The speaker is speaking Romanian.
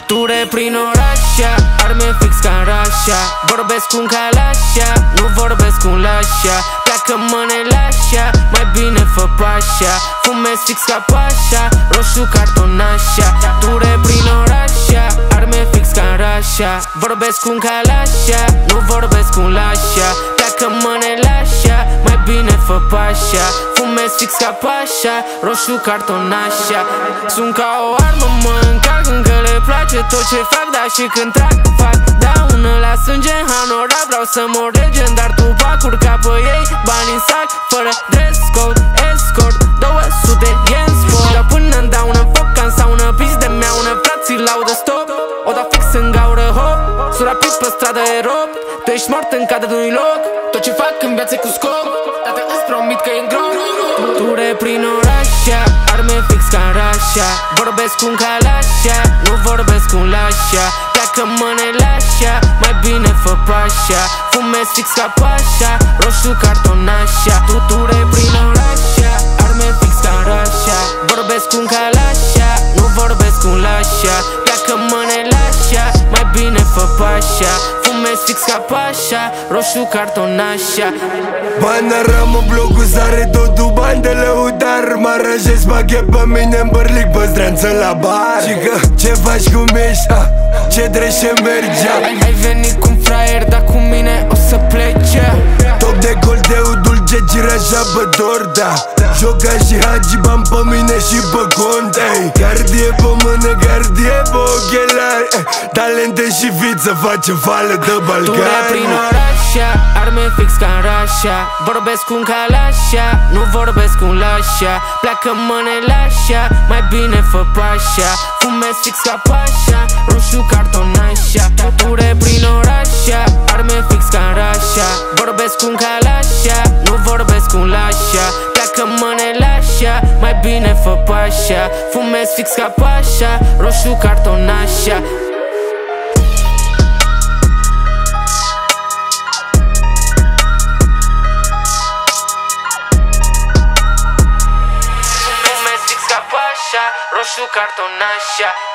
Ture prin orașa, arme fix ca în Rașa. Vorbesc cu un calașa, nu vorbesc cu un lașa. Pleacă mănelașa, mai bine fă pașa. Fumez fix ca pașa, roșu cartonașa. Ture prin orașa, arme fix ca în Rașa. Vorbesc cu un calașa, nu vorbesc cu un lașa. Pleacă mănelașa, mai bine fă pașa. Fumez fix ca pașa, roșu cartonașa. Sunt ca o armă, mă încarc încă le place tot ce fac, dar și când trag, fac daună la sânge în Hanora. Vreau să mor legendar, tu pacuri ca pe ei, bani în sac, fără dress code, escort 200 yen sport. Dar până-mi dau în foc ca în saună, pis de meaună, frații laudă stop. O da fix în gaură, hop, sunt rapid pe stradă erop. Tu ești mort în cadrul loc, tot ce fac în viață cu scop. Tată îți promit că e în grob. Ture prin orașa, arme fix ca în Rașa. Vorbesc cu un calașa, nu vorbesc cu un lașa. Pleacă mănelașa, mai bine fă pașa. Fumez fix ca pașa, roșu cartonașa. Ture prin orașa, arme fix ca în Rașa. Vorbesc cu un calașa, nu vorbesc cu un lașa. Pleacă mănelașa, mai bine fă pașa. Fumez fix ca pașa, roșu cartonașa. Bani ramă, blocul sare, totul bani de lăudar. Mă aranjez pachet pe mine în bărlic, păstranță la bar. Și că ce faci cum ești, ce drește mergea. Ai venit cu un fraier, dar cu mine o să plece. Top de goldeu, dulce, girașa pe torta. Joca și hagi, bani pe mine și pe cont. Gardie pe mână, gardie pe ochelari. Talente și viță, face fală de Balcani. Ture prin orașa, arme fix ca în Rașa. Vorbesc cu un calașa, nu vorbesc cu un lașa. Pleacă mănelașa, mai bine fă pașa. Fumez fix ca pașa, roșu cartonașa. Ture prin orașa, arme fix ca în Rașa. Vorbesc cu un calașa, nu vorbesc cu un lașa. Pleacă mănelașa, mai bine fă pașa. Fumez fix ca pașa, roșu cartonașa. Roșu cartonașa.